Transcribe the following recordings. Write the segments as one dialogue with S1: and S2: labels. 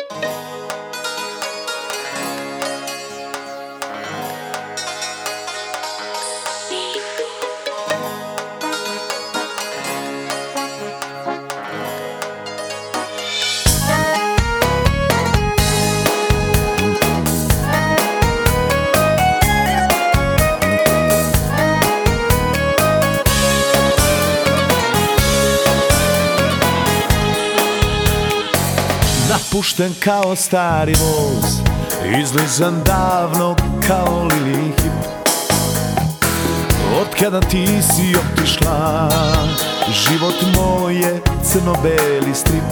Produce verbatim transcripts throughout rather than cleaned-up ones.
S1: Napušten kao stari voz, izlizan davno kao Lili Hip. Od kada ti si otišla, život moj je crno-beli strip.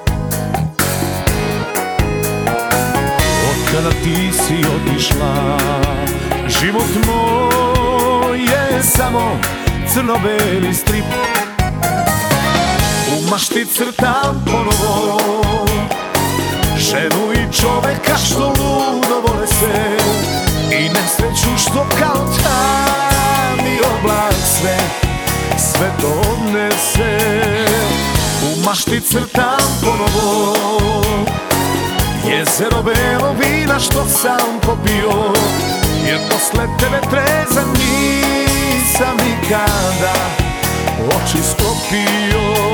S1: Od kada ti si otišla, život moj je samo crno-beli strip. U mašti crtam ponovo ženu i čoveka što ludo vole se, i nesreću što kao tamni oblak sve, sve to odnese. U mašti crtam ponovo jezero belo vina što sam popio, jer posle tebe trezan nisam nikada oči sklopio.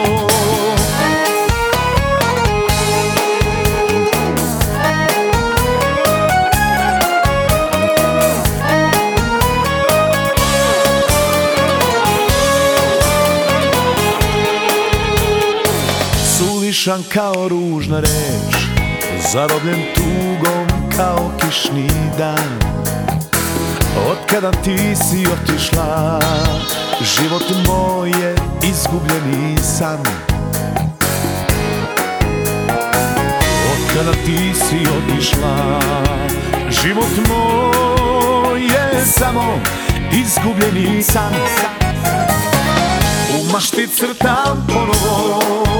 S1: Suvišan kao ružna reč, zarobljen tugom kao kišni dan. Od kada ti si otišla, život moj je izgubljeni san. Od kada ti si otišla, život moj je samo izgubljeni san. U mašti crtam ponovo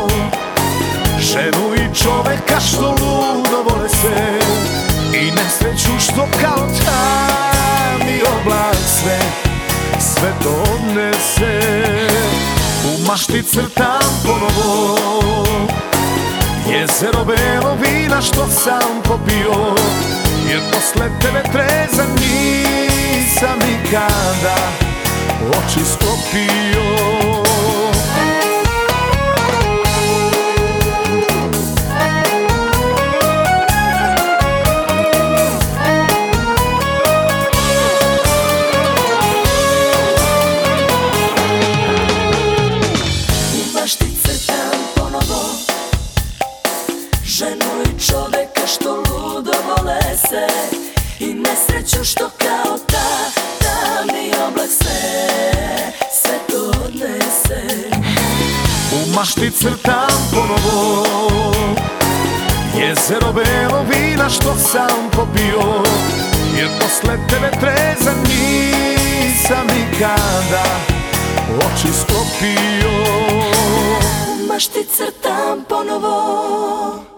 S1: ženu i čoveka što ludo vole se, i nesreću što kao tamni oblak sve, sve to odnese. U mašti crtam ponovo jezero belo vina što sam popio, jer posle tebe trezan nisam nikada oči sklopio.
S2: Ženu i čoveka što ludo vole se, i nesreću što kao ta tamni oblak sve, sve to odnese.
S1: U mašti crtam ponovo jezero belo vina što sam popio, jer posle tebe trezan nisam nikada oči sklopio.
S2: U mašti crtam ponovo